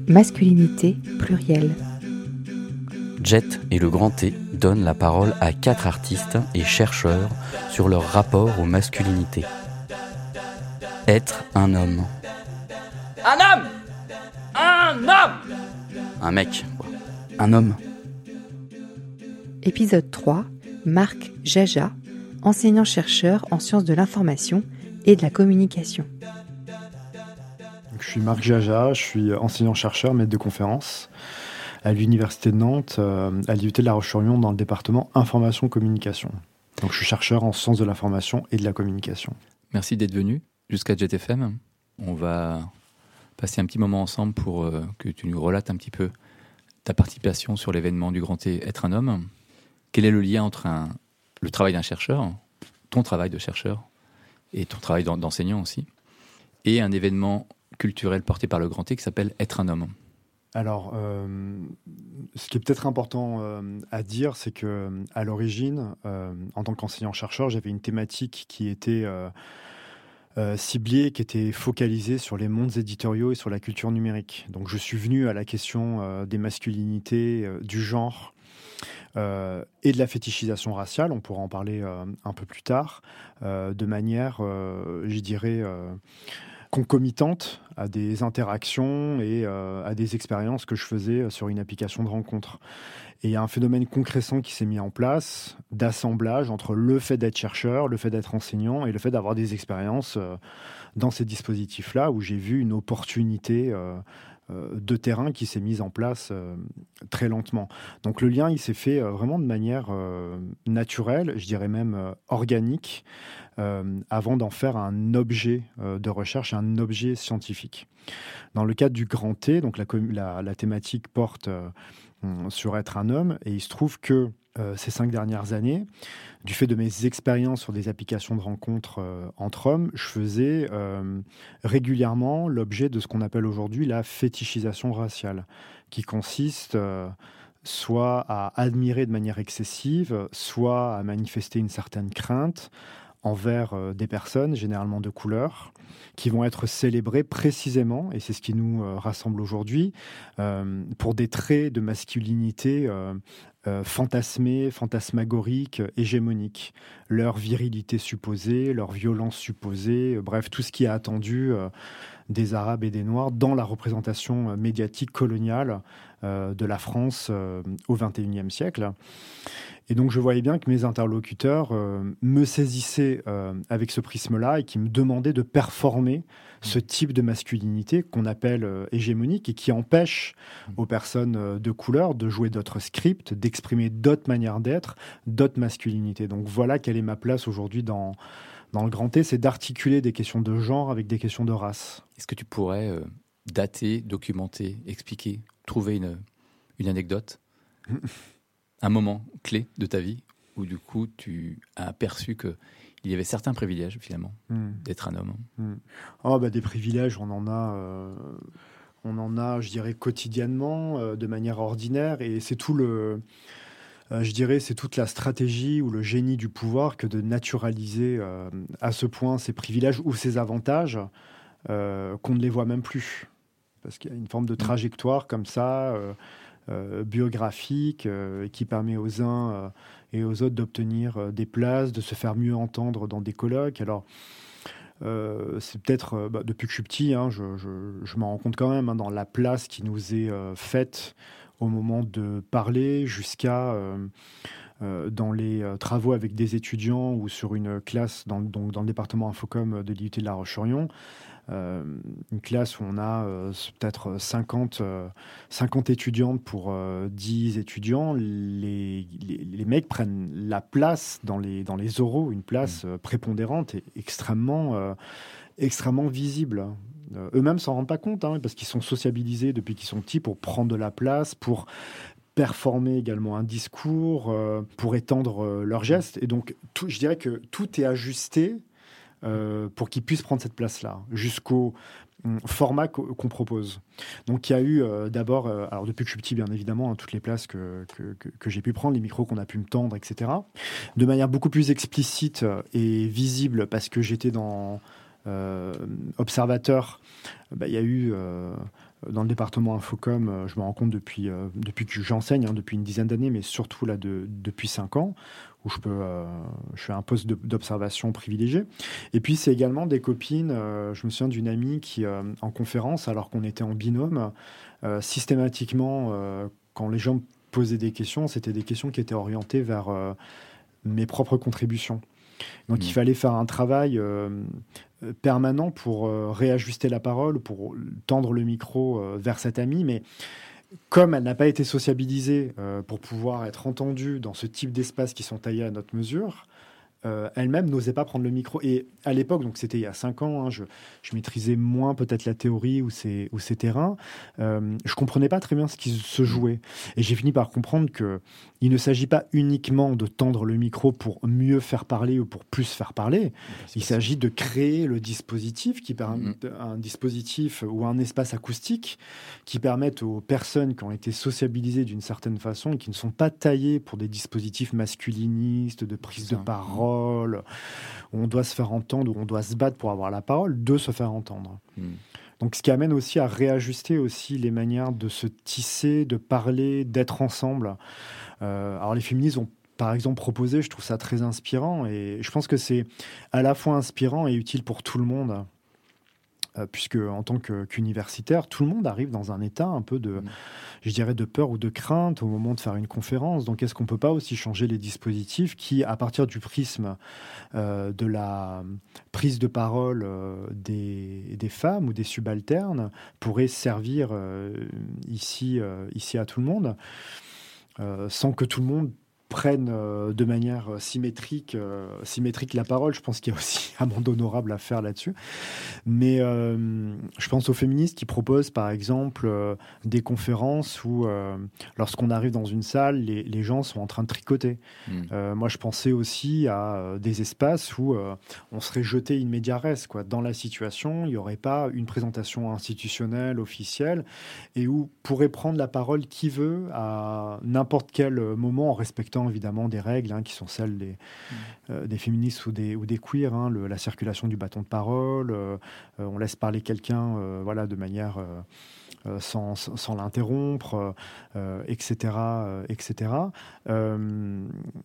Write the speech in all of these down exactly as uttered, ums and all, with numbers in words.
Masculinité plurielle. Jet et le Grand T donnent la parole à quatre artistes et chercheurs sur leur rapport aux masculinités. Être un homme. Un homme Un homme Un mec, quoi. Un homme. Épisode trois. Marc Jaja, enseignant-chercheur en sciences de l'information et de la communication. Je suis Marc Jaja, je suis enseignant-chercheur, maître de conférence à l'Université de Nantes, à l'I U T de La Roche-sur-Yon, dans le département Information-Communication. Donc je suis chercheur en sciences de l'information et de la communication. Merci d'être venu jusqu'à Jet F M. On va passer un petit moment ensemble pour euh, que tu nous relates un petit peu ta participation sur l'événement du Grand T Être un homme. Quel est le lien entre un, le travail d'un chercheur, ton travail de chercheur, et ton travail d'enseignant aussi, et un événement culturel porté par le Grand T qui s'appelle Être un homme? Alors, euh, ce qui est peut-être important euh, à dire, c'est que à l'origine, euh, en tant qu'enseignant-chercheur, j'avais une thématique qui était euh, euh, ciblée, qui était focalisée sur les mondes éditoriaux et sur la culture numérique. Donc, je suis venu à la question euh, des masculinités, euh, du genre euh, et de la fétichisation raciale. On pourra en parler euh, un peu plus tard, euh, de manière, euh, je dirais, euh, concomitante à des interactions et euh, à des expériences que je faisais sur une application de rencontre. Et il y a un phénomène concrétant qui s'est mis en place, d'assemblage entre le fait d'être chercheur, le fait d'être enseignant et le fait d'avoir des expériences euh, dans ces dispositifs-là, où j'ai vu une opportunité euh, euh, de terrain qui s'est mise en place euh, très lentement. Donc le lien, il s'est fait euh, vraiment de manière euh, naturelle, je dirais même euh, organique, Euh, avant d'en faire un objet euh, de recherche, un objet scientifique. Dans le cadre du Grand T, donc la, la, la thématique porte euh, sur être un homme, et il se trouve que euh, ces cinq dernières années, du fait de mes expériences sur des applications de rencontres euh, entre hommes, je faisais euh, régulièrement l'objet de ce qu'on appelle aujourd'hui la fétichisation raciale, qui consiste euh, soit à admirer de manière excessive, soit à manifester une certaine crainte envers euh, des personnes, généralement de couleur, qui vont être célébrées précisément, et c'est ce qui nous euh, rassemble aujourd'hui, euh, pour des traits de masculinité euh, euh, fantasmés, fantasmagoriques, hégémoniques. Leur virilité supposée, leur violence supposée, euh, bref, tout ce qui est attendu euh, des Arabes et des Noirs dans la représentation médiatique coloniale euh, de la France euh, au vingt et unième siècle. Et donc, je voyais bien que mes interlocuteurs euh, me saisissaient euh, avec ce prisme-là et qui me demandaient de performer ce type de masculinité qu'on appelle euh, hégémonique et qui empêche aux personnes euh, de couleur de jouer d'autres scripts, d'exprimer d'autres manières d'être, d'autres masculinités. Donc, voilà quelle est ma place aujourd'hui dans, dans le Grand T, c'est d'articuler des questions de genre avec des questions de race. Est-ce que tu pourrais euh, dater, documenter, expliquer, trouver une, une anecdote un moment clé de ta vie où du coup tu as aperçu qu'il y avait certains privilèges finalement mmh. d'être un homme? mmh. oh, bah, Des privilèges, on en a, euh, on en a, je dirais, quotidiennement, euh, de manière ordinaire, et c'est tout le, euh, je dirais, c'est toute la stratégie ou le génie du pouvoir que de naturaliser euh, à ce point ces privilèges ou ces avantages euh, qu'on ne les voit même plus, parce qu'il y a une forme de trajectoire comme ça. Euh, Euh, biographique euh, qui permet aux uns euh, et aux autres d'obtenir euh, des places, de se faire mieux entendre dans des colloques. Alors, euh, c'est peut-être, euh, bah, depuis que je suis petit, hein, je, je, je m'en rends compte quand même, hein, dans la place qui nous est euh, faite au moment de parler, jusqu'à euh, euh, dans les euh, travaux avec des étudiants ou sur une classe dans, donc dans le département Infocom de l'I U T de La Roche-sur-Yon. Euh, une classe où on a euh, peut-être cinquante, euh, cinquante étudiantes pour euh, dix étudiants. Les, les, les mecs prennent la place dans les, dans les oraux, une place euh, prépondérante et extrêmement, euh, extrêmement visible. Euh, eux-mêmes s'en rendent pas compte, hein, parce qu'ils sont sociabilisés depuis qu'ils sont petits pour prendre de la place, pour performer également un discours, euh, pour étendre euh, leurs gestes. Et donc, tout, je dirais que tout est ajusté Euh, pour qu'ils puissent prendre cette place-là, jusqu'au euh, format qu'on propose. Donc il y a eu euh, d'abord, euh, alors depuis que je suis petit bien évidemment, hein, toutes les places que, que, que, que j'ai pu prendre, les micros qu'on a pu me tendre, et cetera. De manière beaucoup plus explicite et visible, parce que j'étais dans euh, observateur, bah, il y a eu euh, dans le département Infocom, euh, je me rends compte depuis, euh, depuis que j'enseigne, hein, depuis une dizaine d'années, mais surtout là de, depuis cinq ans, où je, peux, euh, je fais un poste de, d'observation privilégié. Et puis, c'est également des copines. Euh, je me souviens d'une amie qui, euh, en conférence, alors qu'on était en binôme, euh, systématiquement, euh, quand les gens posaient des questions, c'était des questions qui étaient orientées vers euh, mes propres contributions. Donc, mmh. il fallait faire un travail euh, permanent pour euh, réajuster la parole, pour tendre le micro euh, vers cette amie, mais comme elle n'a pas été sociabilisée euh, pour pouvoir être entendue dans ce type d'espace qui sont taillés à notre mesure, euh, elle-même n'osait pas prendre le micro. Et à l'époque, donc c'était il y a cinq ans, hein, je, je maîtrisais moins peut-être la théorie ou ces, ou ces terrains. Euh, je comprenais pas très bien ce qui se jouait. Et j'ai fini par comprendre que il ne s'agit pas uniquement de tendre le micro pour mieux faire parler ou pour plus faire parler. Il s'agit de créer le dispositif, qui permet, un dispositif ou un espace acoustique qui permette aux personnes qui ont été sociabilisées d'une certaine façon et qui ne sont pas taillées pour des dispositifs masculinistes, de prise de parole, où on doit se faire entendre, où on doit se battre pour avoir la parole, de se faire entendre. Mmh. Donc, ce qui amène aussi à réajuster aussi les manières de se tisser, de parler, d'être ensemble. Euh, alors, les féministes ont, par exemple, proposé, je trouve ça très inspirant, et je pense que c'est à la fois inspirant et utile pour tout le monde, euh, puisque en tant que, qu'universitaire, tout le monde arrive dans un état un peu de, mmh. je dirais, de peur ou de crainte au moment de faire une conférence. Donc, est-ce qu'on ne peut pas aussi changer les dispositifs qui, à partir du prisme euh, de la prise de parole euh, des, des femmes ou des subalternes, pourraient servir euh, ici, euh, ici à tout le monde, euh, sans que tout le monde prennent euh, de manière symétrique, euh, symétrique la parole. Je pense qu'il y a aussi un monde honorable à faire là-dessus. Mais euh, je pense aux féministes qui proposent, par exemple, euh, des conférences où, euh, lorsqu'on arrive dans une salle, les, les gens sont en train de tricoter. Mmh. Euh, moi, je pensais aussi à euh, des espaces où euh, on serait jeté in media res, quoi. Dans la situation, il n'y aurait pas une présentation institutionnelle, officielle, et où pourrait prendre la parole qui veut à n'importe quel moment en respectant évidemment des règles hein, qui sont celles des, mmh. euh, des féministes ou des, ou des queers, hein, le, la circulation du bâton de parole, euh, euh, on laisse parler quelqu'un euh, voilà, de manière euh, euh, sans, sans, sans l'interrompre, euh, et cetera, euh, et cetera. Euh,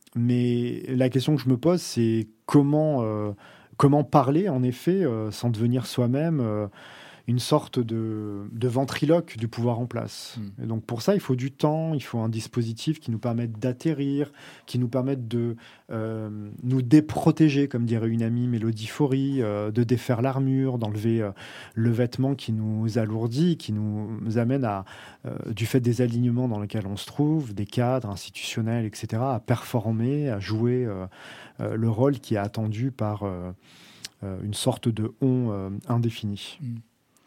mais la question que je me pose, c'est comment, euh, comment parler, en effet, euh, sans devenir soi-même euh, une sorte de, de ventriloque du pouvoir en place. Mmh. Et donc pour ça, il faut du temps, il faut un dispositif qui nous permette d'atterrir, qui nous permette de euh, nous déprotéger, comme dirait une amie Mélodie Faury, euh, de défaire l'armure, d'enlever euh, le vêtement qui nous alourdit, qui nous amène à, euh, du fait des alignements dans lesquels on se trouve, des cadres institutionnels, et cetera, à performer, à jouer euh, euh, le rôle qui est attendu par euh, euh, une sorte de on euh, indéfini. Mmh.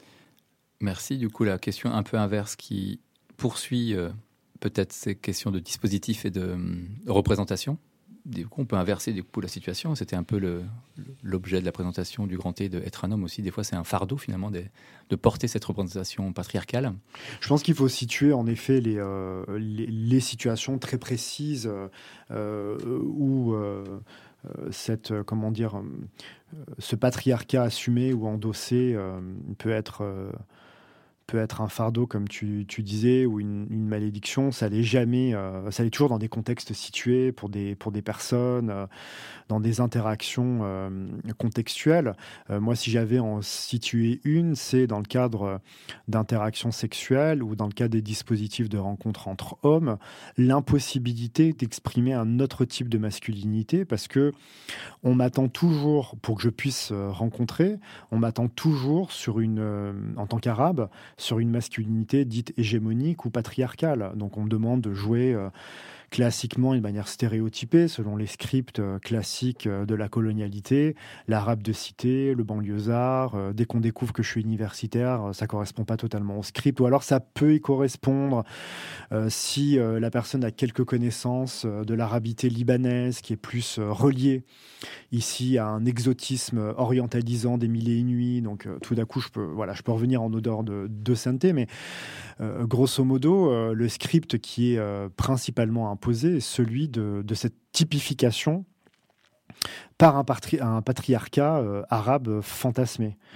Merci. Du coup, la question un peu inverse qui poursuit euh, peut-être ces questions de dispositif et de euh, représentation. Du coup, on peut inverser du coup la situation. C'était un peu le, l'objet de la présentation du Grand T, de être un homme aussi. Des fois, c'est un fardeau finalement de, de porter cette représentation patriarcale. Je pense qu'il faut situer en effet les, euh, les, les situations très précises euh, où euh, cette, comment dire, euh, ce patriarcat assumé ou endossé euh, peut être... Euh, peut être un fardeau, comme tu, tu disais, ou une, une malédiction. Ça l'est jamais. Euh, ça l'est toujours dans des contextes situés pour des, pour des personnes, euh, dans des interactions euh, contextuelles. Euh, moi, si j'avais en situé une, c'est dans le cadre d'interactions sexuelles ou dans le cadre des dispositifs de rencontres entre hommes, l'impossibilité d'exprimer un autre type de masculinité, parce que on m'attend toujours, pour que je puisse rencontrer, on m'attend toujours sur une, euh, en tant qu'arabe, sur une masculinité dite hégémonique ou patriarcale. Donc on me demande de jouer euh, classiquement d'une manière stéréotypée, selon les scripts euh, classiques euh, de la colonialité, l'arabe de cité, le banlieusard. Euh, dès qu'on découvre que je suis universitaire, euh, ça ne correspond pas totalement au script, ou alors ça peut y correspondre euh, si euh, la personne a quelques connaissances euh, de l'arabité libanaise, qui est plus euh, reliée ici à un exotisme orientalisant des mille et une nuits. Donc euh, tout d'un coup, je peux, voilà, je peux revenir en odeur de, de sainteté, mais euh, grosso modo, euh, le script qui est euh, principalement imposé est celui de, de cette typification par un, patri- un patriarcat euh, arabe fantasmé.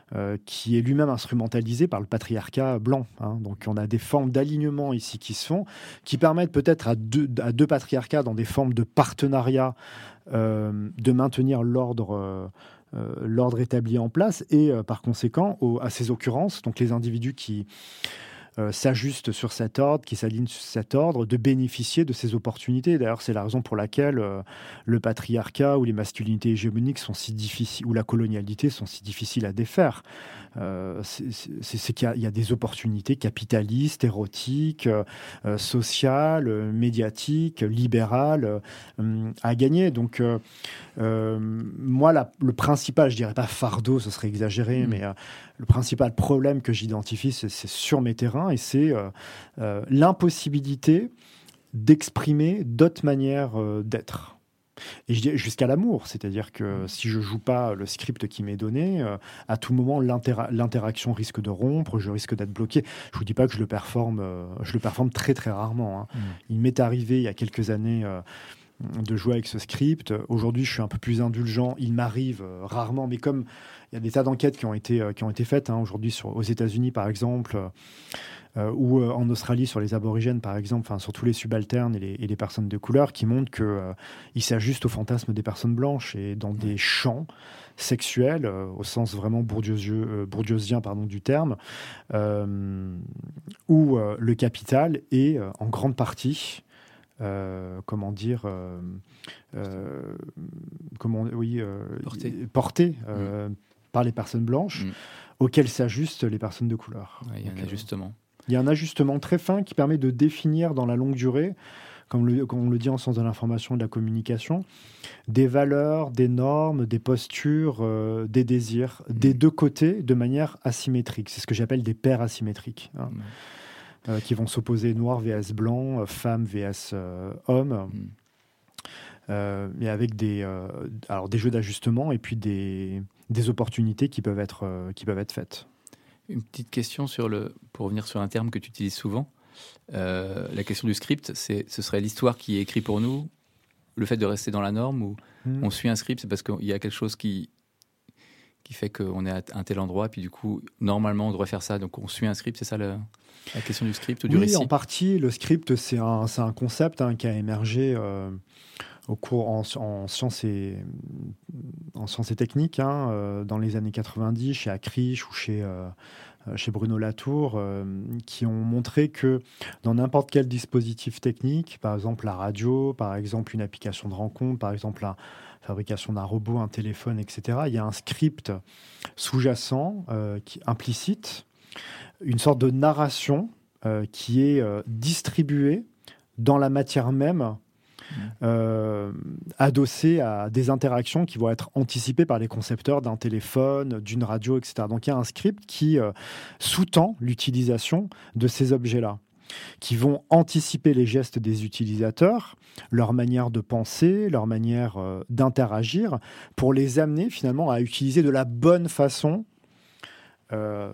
euh, qui est lui-même instrumentalisé par le patriarcat blanc. Hein. Donc on a des formes d'alignement ici qui se font, qui permettent peut-être à deux, à deux patriarcats dans des formes de partenariat euh, de maintenir l'ordre, euh, euh, l'ordre établi en place et euh, par conséquent au, à ces occurrences, donc les individus qui Euh, s'ajustent sur cet ordre, qui s'alignent sur cet ordre, de bénéficier de ces opportunités. D'ailleurs, c'est la raison pour laquelle euh, le patriarcat ou les masculinités hégémoniques sont si difficiles, ou la colonialité sont si difficiles à défaire. Euh, c'est, c'est, c'est qu'il y a, il y a des opportunités capitalistes, érotiques, euh, euh, sociales, euh, médiatiques, libérales euh, à gagner. Donc, euh, euh, moi, la, le principal, je dirais pas fardeau, ce serait exagéré, mmh. mais euh, le principal problème que j'identifie, c'est, c'est sur mes terrains, et c'est euh, euh, l'impossibilité d'exprimer d'autres manières euh, d'être. Et je dis jusqu'à l'amour, c'est-à-dire que si je joue pas le script qui m'est donné, euh, à tout moment l'inter- l'interaction risque de rompre, je risque d'être bloqué. Je vous dis pas que je le performe, euh, je le performe très très rarement. Hein. Mmh. Il m'est arrivé il y a quelques années euh, de jouer avec ce script. Aujourd'hui, je suis un peu plus indulgent. Il m'arrive euh, rarement, mais comme il y a des tas d'enquêtes qui ont été euh, qui ont été faites hein, aujourd'hui sur, aux États-Unis par exemple. Euh, Euh, ou euh, en Australie sur les aborigènes par exemple, enfin sur tous les subalternes et les, et les personnes de couleur, qui montrent qu'ils euh, s'ajustent au fantasme des personnes blanches et dans des champs sexuels euh, au sens vraiment bourdieusieux, euh, bourdieussien pardon, du terme, euh, où euh, le capital est euh, en grande partie Euh, comment dire, euh, euh, comment, oui, euh, porté, porté euh, mmh. par les personnes blanches, mmh. auxquelles s'ajustent les personnes de couleur. Ouais, il y a un Donc, ajustement. Il y a un ajustement très fin qui permet de définir dans la longue durée, comme, le, comme on le dit en sens de l'information et de la communication, des valeurs, des normes, des postures, euh, des désirs, mmh. des deux côtés de manière asymétrique. C'est ce que j'appelle des paires asymétriques. Hein. Mmh. Euh, qui vont s'opposer noir vs blanc, euh, femme vs euh, homme, mm. euh, mais avec des, euh, alors des jeux d'ajustement et puis des, des opportunités qui peuvent être, euh, qui peuvent être faites. Une petite question sur le, pour revenir sur un terme que tu utilises souvent. Euh, la question du script, c'est, ce serait l'histoire qui est écrite pour nous, le fait de rester dans la norme, ou mm. on suit un script, c'est parce qu'il y a quelque chose qui... qui fait qu'on est à un tel endroit, puis du coup, normalement, on devrait faire ça. Donc, on suit un script, c'est ça le, la question du script ou du oui, récit ? Oui, en partie. Le script, c'est un, c'est un concept hein, qui a émergé euh, au cours en, en, sciences et, en sciences et techniques hein, euh, dans les années quatre-vingt-dix, chez Acriche ou chez, euh, chez Bruno Latour, euh, qui ont montré que dans n'importe quel dispositif technique, par exemple la radio, par exemple une application de rencontre, par exemple un fabrication d'un robot, un téléphone, et cetera. Il y a un script sous-jacent, euh, qui, implicite, une sorte de narration euh, qui est euh, distribuée dans la matière même, euh, adossée à des interactions qui vont être anticipées par les concepteurs d'un téléphone, d'une radio, et cetera. Donc il y a un script qui euh, sous-tend l'utilisation de ces objets-là, qui vont anticiper les gestes des utilisateurs, leur manière de penser, leur manière euh, d'interagir, pour les amener finalement à utiliser de la bonne façon euh,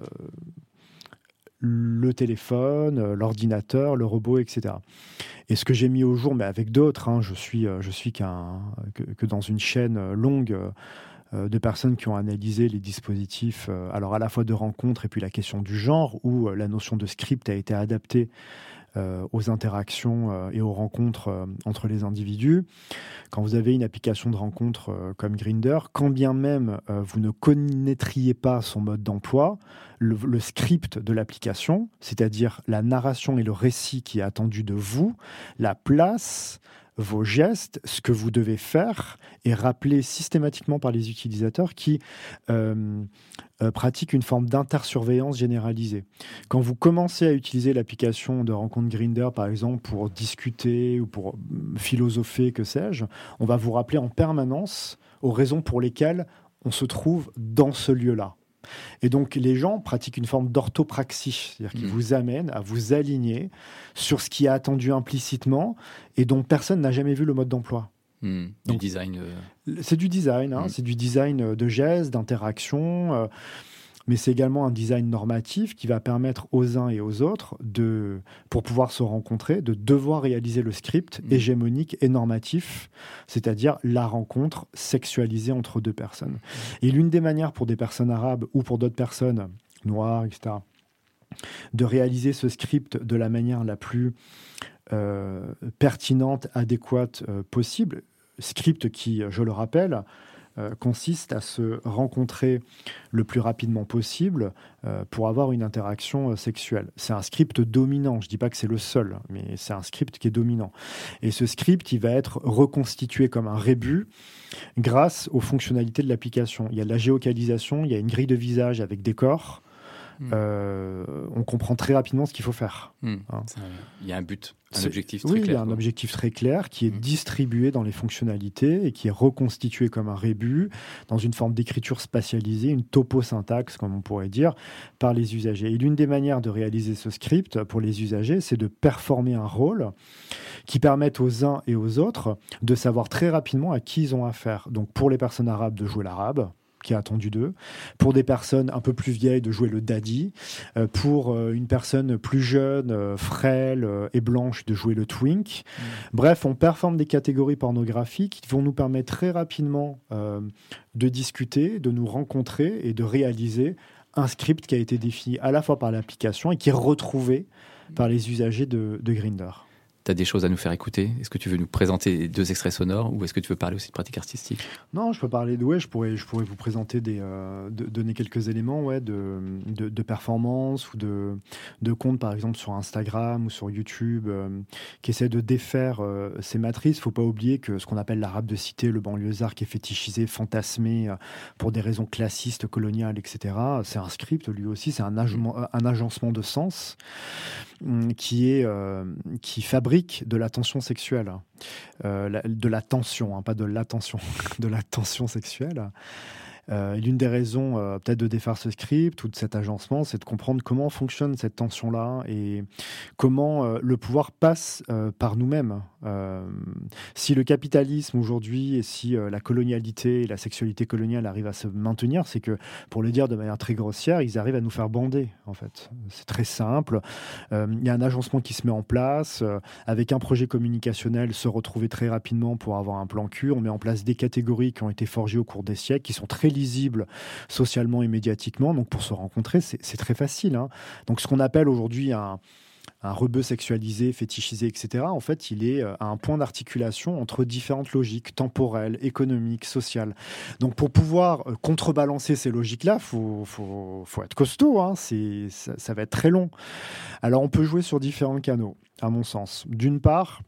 le téléphone, euh, l'ordinateur, le robot, et cetera. Et ce que j'ai mis au jour, mais avec d'autres, hein, je suis, euh, je suis qu'un, que, que dans une chaîne longue euh, de personnes qui ont analysé les dispositifs, euh, alors à la fois de rencontres et puis la question du genre, où euh, la notion de script a été adaptée euh, aux interactions euh, et aux rencontres euh, entre les individus. Quand vous avez une application de rencontre euh, comme Grindr, quand bien même euh, vous ne connaîtriez pas son mode d'emploi, le, le script de l'application, c'est-à-dire la narration et le récit qui est attendu de vous, la place, vos gestes, ce que vous devez faire, est rappelé systématiquement par les utilisateurs qui euh, euh, pratiquent une forme d'intersurveillance généralisée. Quand vous commencez à utiliser l'application de rencontre Grindr, par exemple, pour discuter ou pour philosopher, que sais-je, on va vous rappeler en permanence aux raisons pour lesquelles on se trouve dans ce lieu-là. Et donc, les gens pratiquent une forme d'orthopraxie, c'est-à-dire qu'ils mmh. vous amènent à vous aligner sur ce qui est attendu implicitement et dont personne n'a jamais vu le mode d'emploi. Mmh. Donc, du design. Euh... C'est du design, hein, mmh. c'est du design de gestes, d'interaction. Euh, mais c'est également un design normatif qui va permettre aux uns et aux autres, de, pour pouvoir se rencontrer, de devoir réaliser le script mmh. hégémonique et normatif, c'est-à-dire la rencontre sexualisée entre deux personnes. Mmh. Et l'une des manières pour des personnes arabes ou pour d'autres personnes noires, et cetera, de réaliser ce script de la manière la plus euh, pertinente, adéquate euh, possible, script qui, je le rappelle, Euh, consiste à se rencontrer le plus rapidement possible euh, pour avoir une interaction euh, sexuelle. C'est un script dominant, je ne dis pas que c'est le seul, mais c'est un script qui est dominant. Et ce script, il va être reconstitué comme un rébut grâce aux fonctionnalités de l'application. Il y a de la géocalisation, il y a une grille de visage avec des corps. Mmh. Euh, on comprend très rapidement ce qu'il faut faire. Mmh. Hein. Il y a un but, un C'est, objectif très oui, clair. Oui, il y a un quoi. objectif très clair qui est mmh. distribué dans les fonctionnalités et qui est reconstitué comme un rébut dans une forme d'écriture spatialisée, une toposyntaxe, comme on pourrait dire, par les usagers. Et l'une des manières de réaliser ce script pour les usagers, c'est de performer un rôle qui permette aux uns et aux autres de savoir très rapidement à qui ils ont affaire. Donc pour les personnes arabes, de jouer l'arabe, qui est attendu d'eux, pour des personnes un peu plus vieilles de jouer le daddy, euh, pour euh, une personne plus jeune, euh, frêle euh, et blanche de jouer le twink. Mmh. Bref, on performe des catégories pornographiques qui vont nous permettre très rapidement euh, de discuter, de nous rencontrer et de réaliser un script qui a été défini à la fois par l'application et qui est retrouvé mmh. par les usagers de, de Grindr. Tu as des choses à nous faire écouter? Est-ce que tu veux nous présenter deux extraits sonores ou est-ce que tu veux parler aussi de pratiques artistiques? Non, je peux parler de... Ouais, je pourrais, je pourrais vous présenter des... Euh, de, donner quelques éléments ouais, de, de, de performance ou de, de comptes, par exemple, sur Instagram ou sur YouTube euh, qui essaient de défaire euh, ces matrices. Il ne faut pas oublier que ce qu'on appelle l'arabe de cité, le banlieusard qui est fétichisé, fantasmé euh, pour des raisons classistes, coloniales, et cetera. C'est un script, lui aussi. C'est un, agement, un agencement de sens euh, qui, est, euh, qui fabrique de la tension sexuelle, euh, la, de la tension, hein, pas de l'attention, de la tension sexuelle. Euh, l'une des raisons euh, peut-être de défaire ce script ou de cet agencement, c'est de comprendre comment fonctionne cette tension-là et comment euh, le pouvoir passe euh, par nous-mêmes. Euh, si le capitalisme aujourd'hui et si euh, la colonialité et la sexualité coloniale arrivent à se maintenir, c'est que, pour le dire de manière très grossière, ils arrivent à nous faire bander, en fait. C'est très simple. Euh, il y a un agencement qui se met en place. Euh, avec un projet communicationnel, se retrouver très rapidement pour avoir un plan cul. On met en place des catégories qui ont été forgées au cours des siècles, qui sont très lisibles socialement et médiatiquement. Donc, pour se rencontrer, c'est, c'est très facile. Hein. Donc, ce qu'on appelle aujourd'hui un... un rebeu sexualisé, fétichisé, et cetera, en fait, il est à un point d'articulation entre différentes logiques temporelles, économiques, sociales. Donc, pour pouvoir contrebalancer ces logiques-là, il faut, faut, faut être costaud. Hein. C'est, ça, ça va être très long. Alors, on peut jouer sur différents canaux, à mon sens. D'une part,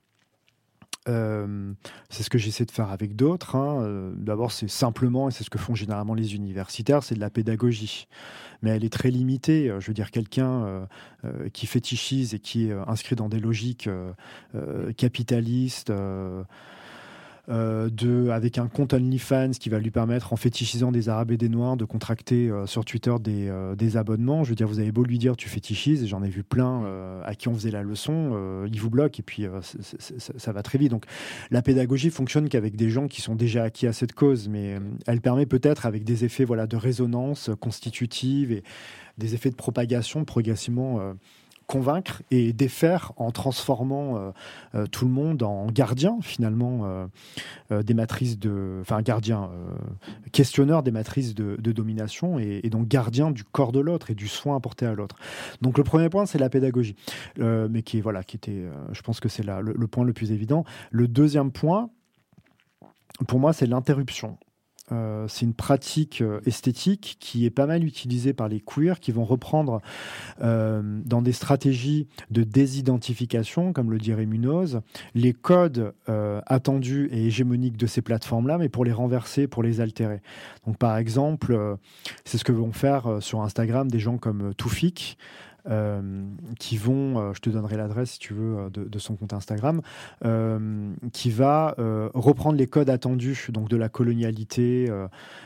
Euh, c'est ce que j'essaie de faire avec d'autres. Hein. Euh, d'abord, c'est simplement, et c'est ce que font généralement les universitaires, c'est de la pédagogie. Mais elle est très limitée. Je veux dire, quelqu'un euh, euh, qui fétichise et qui est euh, inscrit dans des logiques euh, euh, capitalistes, euh, Euh, de, avec un compte OnlyFans qui va lui permettre, en fétichisant des Arabes et des Noirs, de contracter euh, sur Twitter des, euh, des abonnements. Je veux dire, vous avez beau lui dire tu fétichises, et j'en ai vu plein euh, à qui on faisait la leçon, euh, il vous bloque et puis euh, c'est, c'est, c'est, ça va très vite. Donc la pédagogie fonctionne qu'avec des gens qui sont déjà acquis à cette cause, mais euh, elle permet peut-être, avec des effets voilà, de résonance constitutive et des effets de propagation, progressivement euh, convaincre et défaire en transformant euh, euh, tout le monde en gardien finalement euh, euh, des matrices de, enfin gardien, euh, questionneur des matrices de, de domination et, et donc gardien du corps de l'autre et du soin apporté à l'autre. Donc le premier point c'est la pédagogie, euh, mais qui est voilà qui était, euh, je pense que c'est là le, le point le plus évident. Le deuxième point, pour moi, c'est l'interruption. Euh, c'est une pratique euh, esthétique qui est pas mal utilisée par les queers qui vont reprendre euh, dans des stratégies de désidentification, comme le dirait Munoz, les codes euh, attendus et hégémoniques de ces plateformes-là, mais pour les renverser, pour les altérer. Donc par exemple, euh, c'est ce que vont faire euh, sur Instagram des gens comme euh, Toufik, Euh, qui vont, euh, je te donnerai l'adresse si tu veux, euh, de, de son compte Instagram, euh, qui va euh, reprendre les codes attendus donc de la colonialité euh,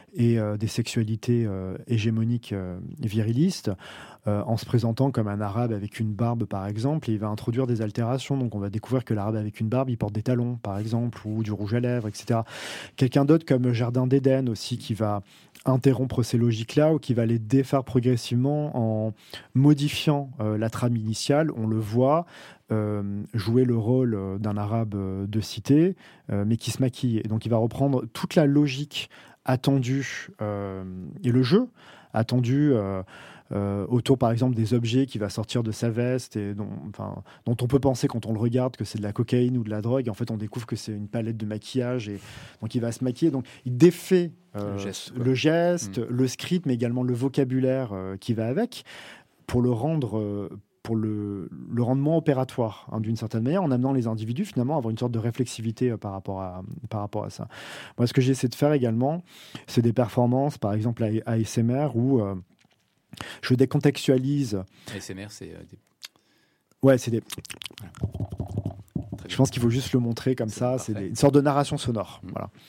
et euh, des sexualités euh, hégémoniques euh, virilistes, euh, en se présentant comme un arabe avec une barbe, par exemple, et il va introduire des altérations. Donc on va découvrir que l'arabe avec une barbe, il porte des talons, par exemple, ou du rouge à lèvres, et cetera. Quelqu'un d'autre comme Jardin d'Éden aussi, qui va interrompre ces logiques-là ou qui va les défaire progressivement en modifiant euh, la trame initiale. On le voit euh, jouer le rôle euh, d'un arabe euh, de cité, euh, mais qui se maquille. Et donc il va reprendre toute la logique attendue euh, et le jeu attendu euh, euh, autour, par exemple, des objets qui va sortir de sa veste et dont, enfin, dont on peut penser quand on le regarde que c'est de la cocaïne ou de la drogue. Et en fait, on découvre que c'est une palette de maquillage et donc il va se maquiller. Donc il défait euh, le geste, le, geste mmh. le script, mais également le vocabulaire euh, qui va avec pour le rendre euh, pour le, le rendement opératoire, hein, d'une certaine manière, en amenant les individus finalement à avoir une sorte de réflexivité euh, par, rapport à, par rapport à ça. Moi, ce que j'essaie de faire également, c'est des performances, par exemple à A S M R, où euh, je décontextualise. A S M R, c'est euh, des... Ouais, c'est des... Voilà. Je pense qu'il faut juste le montrer comme c'est ça, c'est des... une sorte de narration sonore. Mmh. Voilà.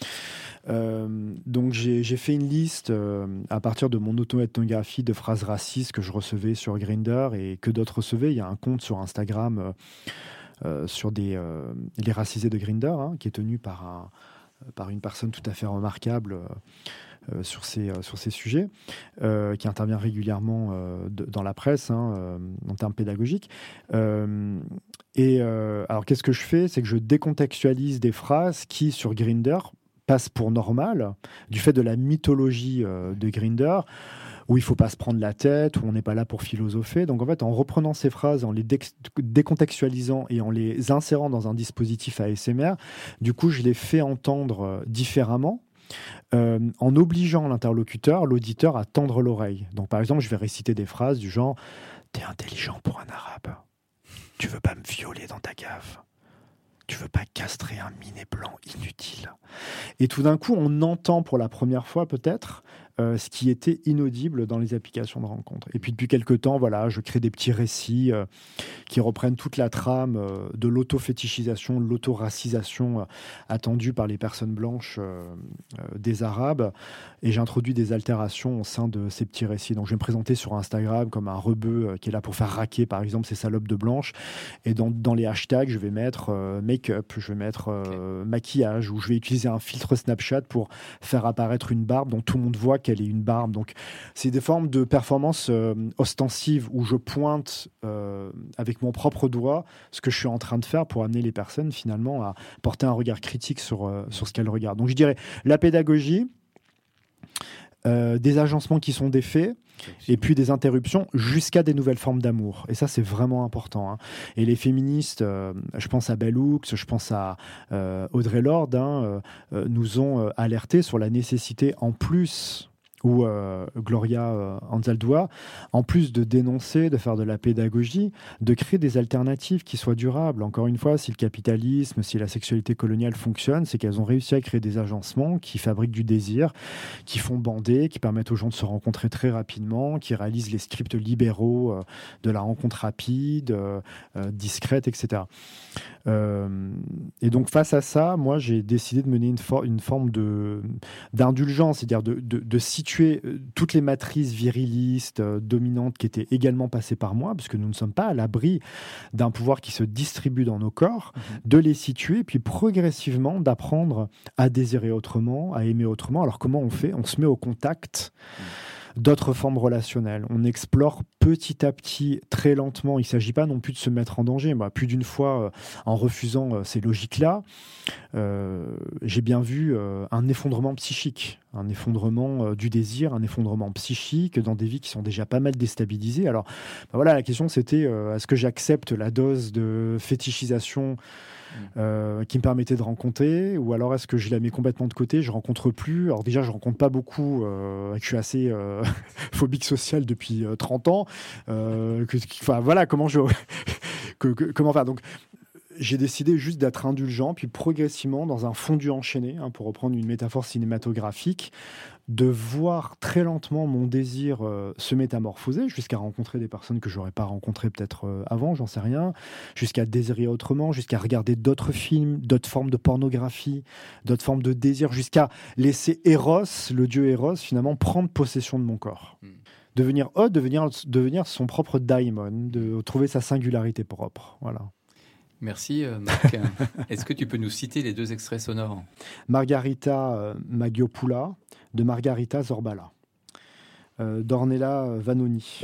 Euh, donc j'ai, j'ai fait une liste euh, à partir de mon auto-ethnographie de phrases racistes que je recevais sur Grindr et que d'autres recevaient. Il y a un compte sur Instagram euh, euh, sur des, euh, les racisés de Grindr, hein, qui est tenu par, un, par une personne tout à fait remarquable euh, sur, ces, euh, sur ces sujets, euh, qui intervient régulièrement euh, de, dans la presse, hein, euh, en termes pédagogiques. Euh, et euh, alors qu'est-ce que je fais ? C'est que je décontextualise des phrases qui, sur Grindr, passe pour normal, du fait de la mythologie euh, de Grindr, où il ne faut pas se prendre la tête, où on n'est pas là pour philosopher. Donc en fait, en reprenant ces phrases, en les dé- décontextualisant et en les insérant dans un dispositif A S M R, du coup, je les fais entendre euh, différemment, euh, en obligeant l'interlocuteur, l'auditeur, à tendre l'oreille. Donc par exemple, je vais réciter des phrases du genre « T'es intelligent pour un arabe. Tu veux pas me violer dans ta cave. Tu veux pas castrer un minet blanc inutile. » Et tout d'un coup, on entend pour la première fois peut-être euh, ce qui était inaudible dans les applications de rencontre. Et puis depuis quelques temps, voilà, je crée des petits récits euh, qui reprennent toute la trame euh, de l'auto-fétichisation, de l'auto-racisation euh, attendue par les personnes blanches euh, euh, des Arabes. Et j'introduis des altérations au sein de ces petits récits. Donc je vais me présenter sur Instagram comme un rebeu euh, qui est là pour faire raquer, par exemple, ces salopes de blanches. Et dans, dans les hashtags, je vais mettre euh, make-up, je vais mettre euh, okay. maquillage, ou je vais utiliser un filtre Snapchat pour faire apparaître une barbe dont tout le monde voit qu'elle est une barbe. Donc c'est des formes de performance euh, ostensive où je pointe euh, avec mon propre doigt ce que je suis en train de faire pour amener les personnes finalement à porter un regard critique sur, euh, sur ce qu'elles regardent. Donc je dirais la pédagogie, euh, des agencements qui sont des faits, et puis des interruptions jusqu'à des nouvelles formes d'amour. Et ça, c'est vraiment important. Hein. Et les féministes, euh, je pense à Bell Hooks, je pense à euh, Audre Lorde, hein, euh, nous ont euh, alertés sur la nécessité, en plus, ou euh, Gloria euh, Anzaldúa, en plus de dénoncer, de faire de la pédagogie, de créer des alternatives qui soient durables. Encore une fois, si le capitalisme, si la sexualité coloniale fonctionne, c'est qu'elles ont réussi à créer des agencements qui fabriquent du désir, qui font bander, qui permettent aux gens de se rencontrer très rapidement, qui réalisent les scripts libéraux euh, de la rencontre rapide, euh, euh, discrète, et cetera. Euh, et donc face à ça, moi j'ai décidé de mener une, for- une forme de, d'indulgence, c'est-à-dire de, de, de situer toutes les matrices virilistes, euh, dominantes qui étaient également passées par moi, puisque nous ne sommes pas à l'abri d'un pouvoir qui se distribue dans nos corps, mmh. de les situer, puis progressivement d'apprendre à désirer autrement, à aimer autrement. Alors comment on fait ? On se met au contact mmh. d'autres formes relationnelles. On explore petit à petit, très lentement. Il ne s'agit pas non plus de se mettre en danger. Bah, plus d'une fois, euh, en refusant euh, ces logiques-là, euh, j'ai bien vu euh, un effondrement psychique, un effondrement euh, du désir, un effondrement psychique dans des vies qui sont déjà pas mal déstabilisées. Alors, bah, voilà, la question c'était, euh, est-ce que j'accepte la dose de fétichisation Euh, qui me permettait de rencontrer, ou alors est-ce que je la mets complètement de côté, je rencontre plus. Alors déjà je rencontre pas beaucoup, euh, je suis assez euh, phobique social depuis euh, trente ans, euh, que, enfin voilà comment je que, que, comment faire. Donc j'ai décidé juste d'être indulgent, puis progressivement, dans un fondu enchaîné, hein, pour reprendre une métaphore cinématographique, de voir très lentement mon désir euh, se métamorphoser, jusqu'à rencontrer des personnes que j'aurais pas rencontrées peut-être euh, avant, j'en sais rien, jusqu'à désirer autrement, jusqu'à regarder d'autres films, d'autres formes de pornographie, d'autres formes de désir, jusqu'à laisser Eros, le dieu Eros, finalement prendre possession de mon corps. Mm. Devenir Od, devenir, devenir son propre daimon, de trouver sa singularité propre. Voilà. Merci Marc. Est-ce que tu peux nous citer les deux extraits sonores ? Margarita euh, Magiopoula de Margarita Zorbala. Euh, Dornella Vanoni.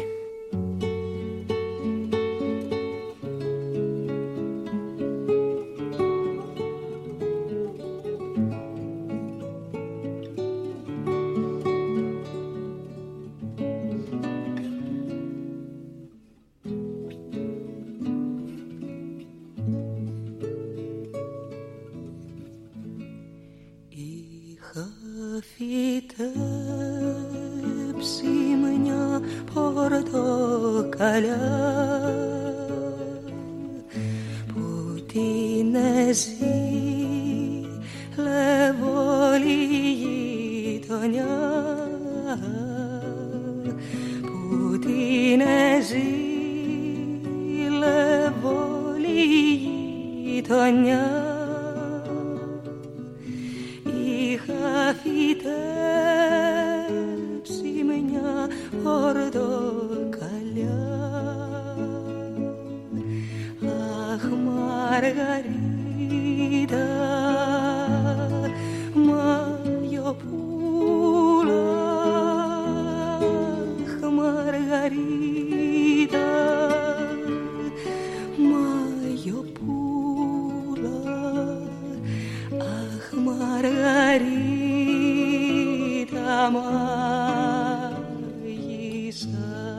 Margarita, mai sa